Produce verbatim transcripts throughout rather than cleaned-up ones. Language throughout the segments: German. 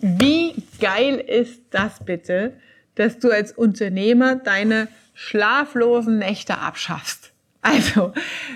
Wie geil ist das bitte, dass du als Unternehmer deine schlaflosen Nächte abschaffst? Also,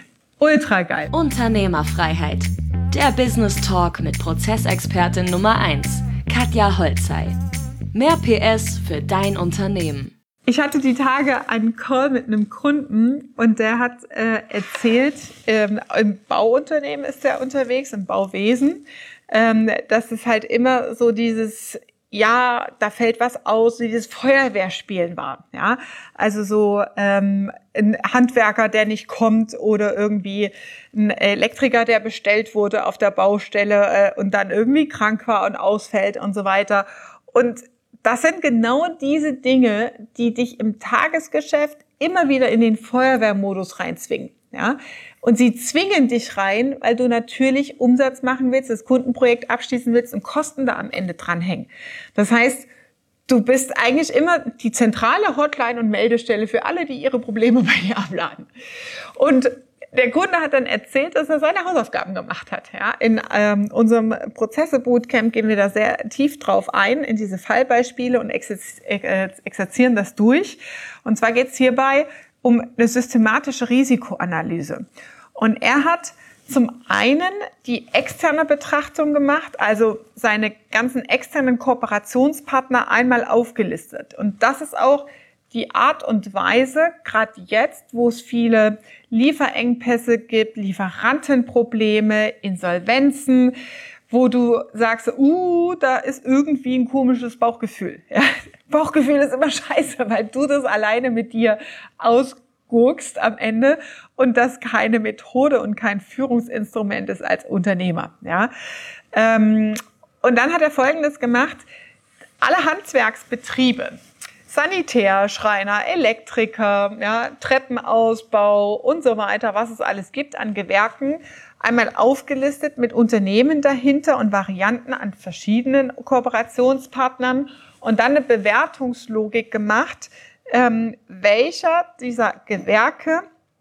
ultra geil. Unternehmerfreiheit. Der Business Talk mit Prozessexpertin Nummer eins, Katja Holzei. Mehr P S für dein Unternehmen. Ich hatte die Tage einen Call mit einem Kunden und der hat äh, erzählt, ähm, im Bauunternehmen ist er unterwegs, im Bauwesen, ähm, dass es halt immer so dieses, ja, da fällt was aus, dieses Feuerwehrspielen war, ja, also so ähm, ein Handwerker, der nicht kommt oder irgendwie ein Elektriker, der bestellt wurde auf der Baustelle äh, und dann irgendwie krank war und ausfällt und so weiter. Und das sind genau diese Dinge, die dich im Tagesgeschäft immer wieder in den Feuerwehrmodus reinzwingen. Ja? Und sie zwingen dich rein, weil du natürlich Umsatz machen willst, das Kundenprojekt abschließen willst und Kosten da am Ende dranhängen. Das heißt, du bist eigentlich immer die zentrale Hotline und Meldestelle für alle, die ihre Probleme bei dir abladen. Und der Kunde hat dann erzählt, dass er seine Hausaufgaben gemacht hat. Ja, in ähm, unserem Prozesse-Bootcamp gehen wir da sehr tief drauf ein, in diese Fallbeispiele und exerzieren das durch. Und zwar geht es hierbei um eine systematische Risikoanalyse. Und er hat zum einen die externe Betrachtung gemacht, also seine ganzen externen Kooperationspartner einmal aufgelistet. Und das ist auch die Art und Weise, gerade jetzt, wo es viele Lieferengpässe gibt, Lieferantenprobleme, Insolvenzen, wo du sagst, uh, da ist irgendwie ein komisches Bauchgefühl. Ja, Bauchgefühl ist immer scheiße, weil du das alleine mit dir ausguckst am Ende und das keine Methode und kein Führungsinstrument ist als Unternehmer. Ja, ähm, und dann hat er Folgendes gemacht: Alle Handwerksbetriebe, Sanitär, Schreiner, Elektriker, ja, Treppenausbau und so weiter, was es alles gibt an Gewerken, einmal aufgelistet mit Unternehmen dahinter und Varianten an verschiedenen Kooperationspartnern und dann eine Bewertungslogik gemacht, ähm, welcher dieser Gewerke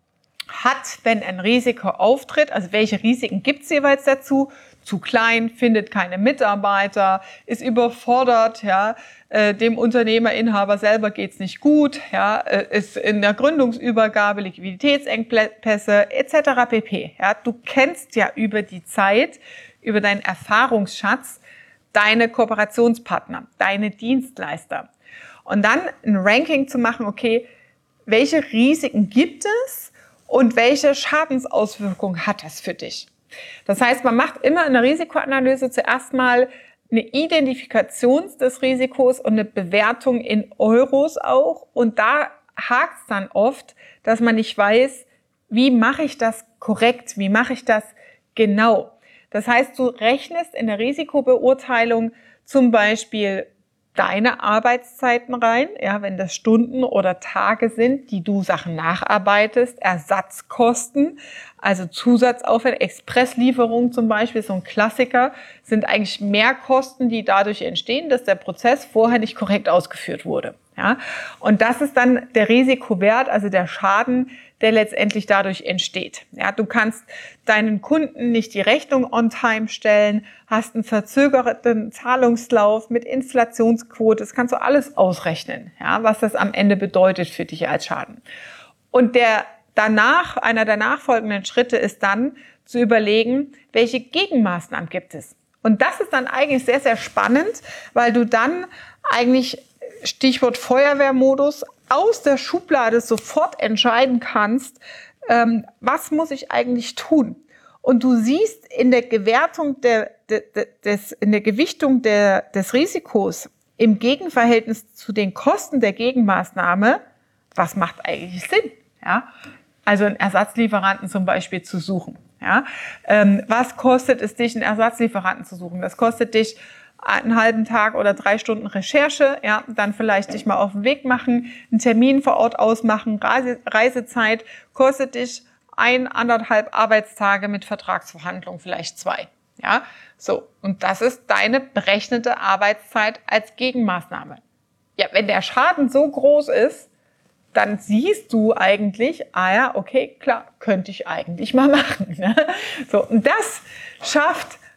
hat, wenn ein Risiko auftritt, also welche Risiken gibt es jeweils dazu, zu klein, findet keine Mitarbeiter, ist überfordert, ja, äh, dem Unternehmerinhaber selber geht's nicht gut, ja, äh, ist in der Gründungsübergabe Liquiditätsengpässe et cetera pp. Ja, du kennst ja über die Zeit, über deinen Erfahrungsschatz deine Kooperationspartner, deine Dienstleister. Und dann ein Ranking zu machen, okay, welche Risiken gibt es und welche Schadensauswirkungen hat das für dich? Das heißt, man macht immer in der Risikoanalyse zuerst mal eine Identifikation des Risikos und eine Bewertung in Euros auch. Und da hakt es dann oft, dass man nicht weiß, wie mache ich das korrekt, wie mache ich das genau. Das heißt, du rechnest in der Risikobeurteilung zum Beispiel deine Arbeitszeiten rein, ja, wenn das Stunden oder Tage sind, die du Sachen nacharbeitest, Ersatzkosten, also Zusatzaufwand, Expresslieferung zum Beispiel, so ein Klassiker, sind eigentlich Mehrkosten, die dadurch entstehen, dass der Prozess vorher nicht korrekt ausgeführt wurde. Ja, und das ist dann der Risikowert, also der Schaden, der letztendlich dadurch entsteht. Ja, du kannst deinen Kunden nicht die Rechnung on time stellen, hast einen verzögerten Zahlungslauf mit Inflationsquote, das kannst du alles ausrechnen, ja, was das am Ende bedeutet für dich als Schaden. Und der danach, einer der nachfolgenden Schritte ist dann zu überlegen, welche Gegenmaßnahmen gibt es. Und das ist dann eigentlich sehr, sehr spannend, weil du dann eigentlich, Stichwort Feuerwehrmodus, aus der Schublade sofort entscheiden kannst, ähm, was muss ich eigentlich tun? Und du siehst in der Gewertung der, der, des, in der Gewichtung der, des Risikos im Gegenverhältnis zu den Kosten der Gegenmaßnahme, was macht eigentlich Sinn? Ja? Also einen Ersatzlieferanten zum Beispiel zu suchen. Ja? Ähm, was kostet es dich, einen Ersatzlieferanten zu suchen? Das kostet dich einen halben Tag oder drei Stunden Recherche, ja, dann vielleicht dich mal auf den Weg machen, einen Termin vor Ort ausmachen, Reise, Reisezeit kostet dich ein, anderthalb Arbeitstage mit Vertragsverhandlung, vielleicht zwei, ja, so. Und das ist deine berechnete Arbeitszeit als Gegenmaßnahme. Ja, wenn der Schaden so groß ist, dann siehst du eigentlich, ah ja, okay, klar, könnte ich eigentlich mal machen, ne? So. Und das schafft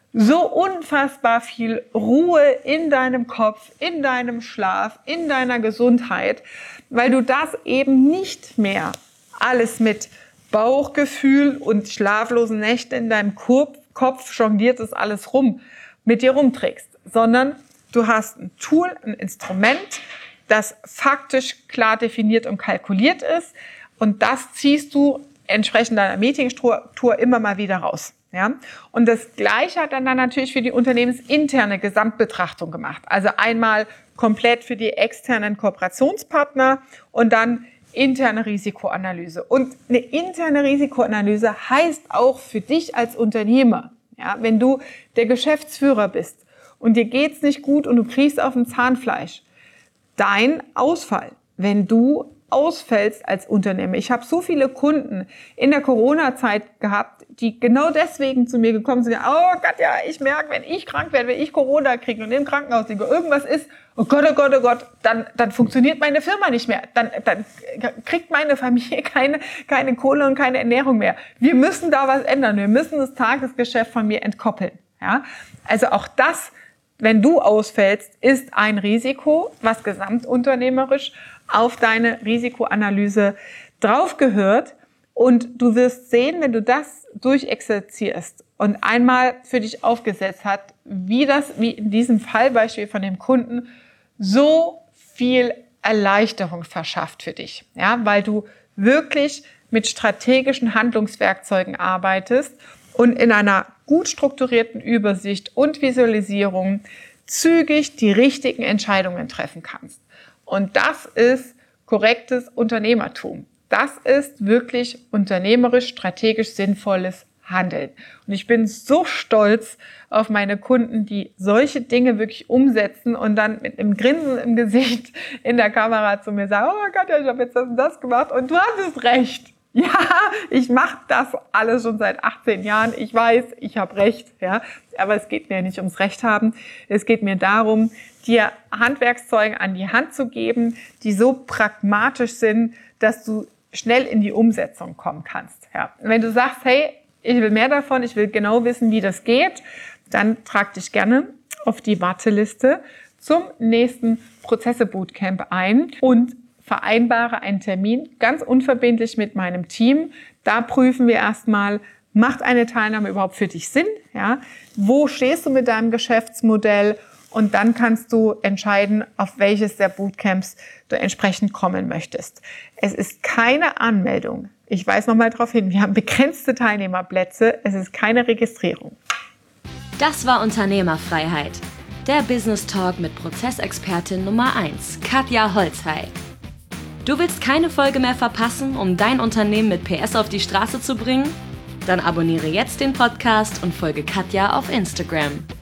so unfassbar viel Ruhe in deinem Kopf, in deinem Schlaf, in deiner Gesundheit, weil du das eben nicht mehr alles mit Bauchgefühl und schlaflosen Nächten in deinem Kopf jongliert es alles rum, mit dir rumträgst, sondern du hast ein Tool, ein Instrument, das faktisch klar definiert und kalkuliert ist und das ziehst du entsprechend deiner Meetingstruktur immer mal wieder raus. Ja? Und das Gleiche hat dann, dann natürlich für die unternehmensinterne Gesamtbetrachtung gemacht. Also einmal komplett für die externen Kooperationspartner und dann interne Risikoanalyse. Und eine interne Risikoanalyse heißt auch für dich als Unternehmer, ja, wenn du der Geschäftsführer bist und dir geht's nicht gut und du kriegst auf dem Zahnfleisch, dein Ausfall, wenn du ausfällst als Unternehmer. Ich habe so viele Kunden in der Corona-Zeit gehabt, die genau deswegen zu mir gekommen sind. Oh Gott, ja, ich merke, wenn ich krank werde, wenn ich Corona kriege und im Krankenhaus liege, irgendwas ist, oh Gott, oh Gott, oh Gott, dann, dann funktioniert meine Firma nicht mehr. Dann, dann kriegt meine Familie keine, keine Kohle und keine Ernährung mehr. Wir müssen da was ändern. Wir müssen das Tagesgeschäft von mir entkoppeln. Ja? Also auch das, wenn du ausfällst, ist ein Risiko, was gesamtunternehmerisch auf deine Risikoanalyse draufgehört. Und du wirst sehen, wenn du das durchexerzierst und einmal für dich aufgesetzt hat, wie das, wie in diesem Fallbeispiel von dem Kunden, so viel Erleichterung verschafft für dich. Ja, weil du wirklich mit strategischen Handlungswerkzeugen arbeitest und in einer gut strukturierten Übersicht und Visualisierung zügig die richtigen Entscheidungen treffen kannst. Und das ist korrektes Unternehmertum. Das ist wirklich unternehmerisch, strategisch sinnvolles Handeln. Und ich bin so stolz auf meine Kunden, die solche Dinge wirklich umsetzen und dann mit einem Grinsen im Gesicht in der Kamera zu mir sagen, oh Gott, ich habe jetzt das und das gemacht und du hattest recht. Ja, ich mache das alles schon seit achtzehn Jahren. Ich weiß, ich habe recht. Ja, aber es geht mir nicht ums Recht haben. Es geht mir darum, dir Handwerkszeuge an die Hand zu geben, die so pragmatisch sind, dass du schnell in die Umsetzung kommen kannst. Ja, wenn du sagst, hey, ich will mehr davon, ich will genau wissen, wie das geht, dann trag dich gerne auf die Warteliste zum nächsten Prozesse-Bootcamp ein und vereinbare einen Termin ganz unverbindlich mit meinem Team. Da prüfen wir erstmal, macht eine Teilnahme überhaupt für dich Sinn? Ja? Wo stehst du mit deinem Geschäftsmodell? Und dann kannst du entscheiden, auf welches der Bootcamps du entsprechend kommen möchtest. Es ist keine Anmeldung. Ich weise nochmal darauf hin, wir haben begrenzte Teilnehmerplätze. Es ist keine Registrierung. Das war Unternehmerfreiheit. Der Business Talk mit Prozessexpertin Nummer eins, Katja Holzhey. Du willst keine Folge mehr verpassen, um dein Unternehmen mit P S auf die Straße zu bringen? Dann abonniere jetzt den Podcast und folge Katja auf Instagram.